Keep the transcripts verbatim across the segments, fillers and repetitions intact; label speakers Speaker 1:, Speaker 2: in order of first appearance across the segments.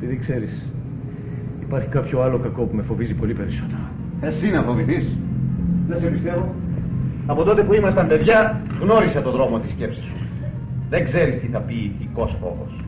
Speaker 1: Επειδή ξέρεις, υπάρχει κάποιο άλλο κακό που με φοβίζει πολύ περισσότερο.
Speaker 2: Εσύ να φοβηθείς?
Speaker 1: Δεν σε πιστεύω. Από τότε που ήμασταν παιδιά, γνώρισα τον δρόμο της σκέψης σου. Δεν ξέρεις τι θα πει ηθικός φόβος.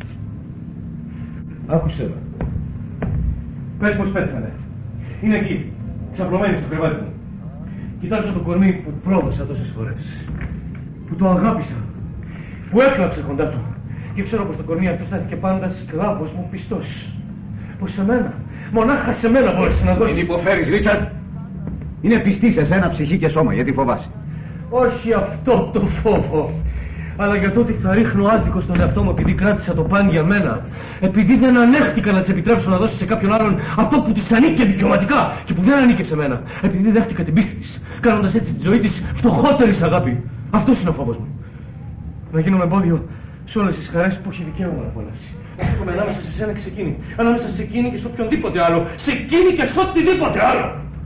Speaker 1: Άκουσέ με. Πες πως πέθανε. Είναι εκεί, ξαπλωμένη στο κρεβάτι μου. Κοιτάζω το κορμί που πρόδωσα τόσες φορές. Που το αγάπησα. Που έκλαψε κοντά του. Και ξέρω πως το κορμί αυτό στάθηκε πάντα σκλάβος μου πιστός. Πως σε μένα, μονάχα σε μένα μπόρεσε να δώσει.
Speaker 2: Μην υποφέρεις, Ρίτσαρντ. Είναι πιστή σε σένα ψυχή και σώμα, γιατί φοβάσαι.
Speaker 1: Όχι αυτό το φόβο. Αλλά για το ότι θα ρίχνω άδικο στον εαυτό μου επειδή κράτησα το παν για μένα. Επειδή δεν ανέχτηκα να της επιτρέψω να δώσει σε κάποιον άλλον αυτό που της ανήκε δικαιωματικά και που δεν ανήκε σε μένα. Επειδή δέχτηκα την πίστη της, κάνοντας έτσι τη ζωή της φτωχότερη σ' αγάπη. Αυτός είναι ο φόβος μου. Να γίνω εμπόδιο σε όλες τις χαρές που έχει δικαίωμα να απολαύσει. Έρχομαι ανάμεσα σε σένα και σε εκείνη. Ανάμεσα σε εκείνη και σε οποιονδήποτε άλλο. Σε εκείνη και σε οτιδήποτε άλλο.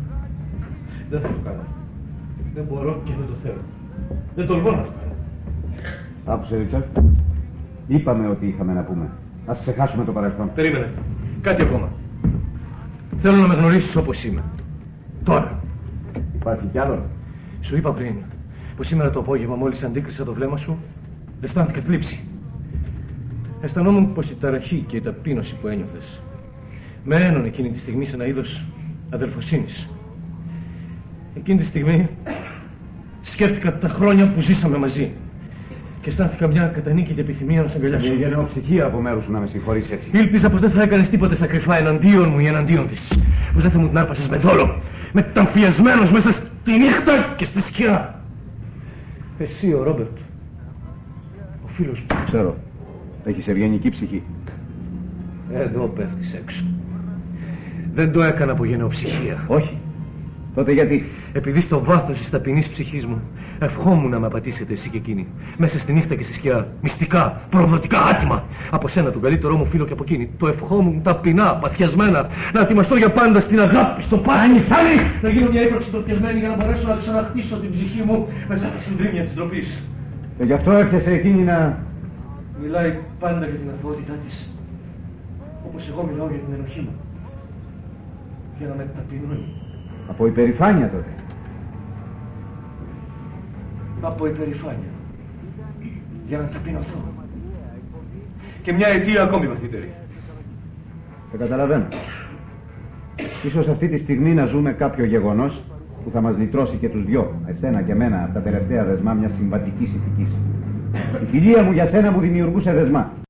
Speaker 1: Δεν θα το κάνω. Δεν μπορώ και δεν το θέλω. Δεν τολμώ να το κάνω.
Speaker 2: Άκουσε, Ρίτσαρντ. Είπαμε ότι είχαμε να πούμε. Ας ξεχάσουμε το παρελθόν.
Speaker 1: Περίμενε. Κάτι ακόμα. Θέλω να με γνωρίσεις όπως είμαι. Τώρα.
Speaker 2: Υπάρχει κι άλλο?
Speaker 1: Σου είπα πριν πως σήμερα το απόγευμα μόλις αντίκρισα το βλέμμα σου, αισθάνθηκα θλίψη. Αισθανόμουν πως η ταραχή και η ταπείνωση που ένιωθες με ένωνε εκείνη τη στιγμή σε ένα είδος αδελφοσύνης. Εκείνη τη στιγμή σκέφτηκα τα χρόνια που ζήσαμε μαζί και αισθάνθηκα μια κατανίκητη επιθυμία να σε αγκαλιάσω.
Speaker 2: Είναι γενναιοψυχία από μέρους σου να με συγχωρείς έτσι.
Speaker 1: Ήλπιζα πως δεν θα έκανες τίποτε στα κρυφά εναντίον μου ή εναντίον της. Πως δεν θα μου την άρπασες με δόλο, μεταμφιασμένος μέσα στη νύχτα και στη σκιά. Εσύ ο Ρόμπερτ, ο φίλος μου.
Speaker 2: Ξέρω. Έχεις ευγενική ψυχή.
Speaker 1: Εδώ πέφτεις έξω. Δεν το έκανα από γενναιοψυχία.
Speaker 2: Όχι. Τότε γιατί?
Speaker 1: Επειδή στο βάθος της ταπεινής ψυχής μου ευχόμουν να με απατήσετε εσύ και εκείνη. Μέσα στη νύχτα και στη σκιά. Μυστικά, προδοτικά, άτιμα. Από σένα τον καλύτερό μου φίλο και από εκείνη. Το ευχόμουν ταπεινά, παθιασμένα. Να ετοιμαστώ για πάντα στην αγάπη, στο πάνι. Φάνη! Να γίνω μια ύπαρξη τροπιασμένη για να μπορέσω να ξαναχτίσω την ψυχή μου μέσα στα συντρίμμια της ντροπής.
Speaker 2: Και γι' αυτό έρχεσαι εκείνη να...
Speaker 1: Μιλάει πάντα για την αθωότητά της. Όπως εγώ μιλάω για την ενοχή μου. Για να με ταπεινώνει.
Speaker 2: Από υπερηφάνεια τότε.
Speaker 1: Από υπερηφάνεια. Για να ταπεινωθώ. Και μια αιτία ακόμη βαθύτερη.
Speaker 2: Το καταλαβαίνω. Ίσως αυτή τη στιγμή να ζούμε κάποιο γεγονός που θα μας λυτρώσει και τους δυο, εσένα και εμένα, από τα τελευταία δεσμά μιας συμβατικής ηθικής. Η φιλία μου για σένα μου δημιουργούσε δεσμά.